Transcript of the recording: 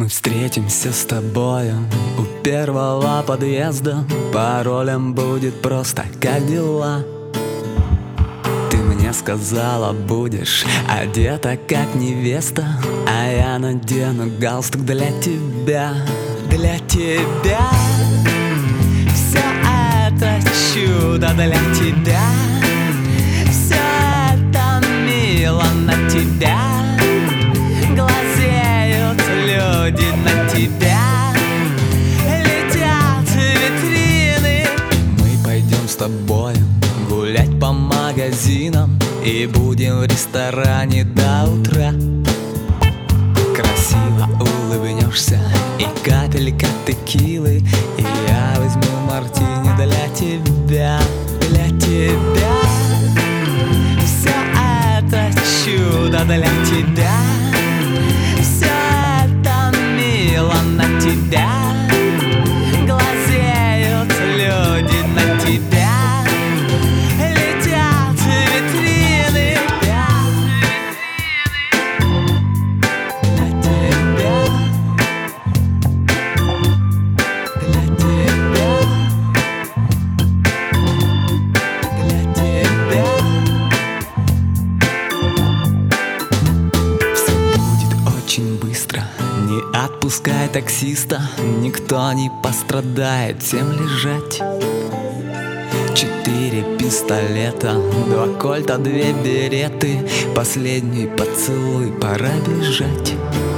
Мы встретимся с тобою у первого подъезда. Паролем будет просто «Как дела?». Ты мне сказала, будешь одета как невеста, а я надену галстук для тебя. Для тебя все это чудо, для тебя все это мило, на тебя глазеют люди, на тебя летят витрины. Мы пойдем с тобой гулять по магазинам и будем в ресторане до утра. Красиво улыбнешься и капелька текилы, и я возьму мартини для тебя. Для тебя все это чудо, для тебя все это мило, на тебя глазеют люди, на тебя летят витрины. Для тебя, для тебя, для тебя. Все будет очень быстро, не отпускай таксиста, никто не пострадает, всем лежать. 4 пистолета, 2 кольта, 2 береты, последний поцелуй, пора бежать.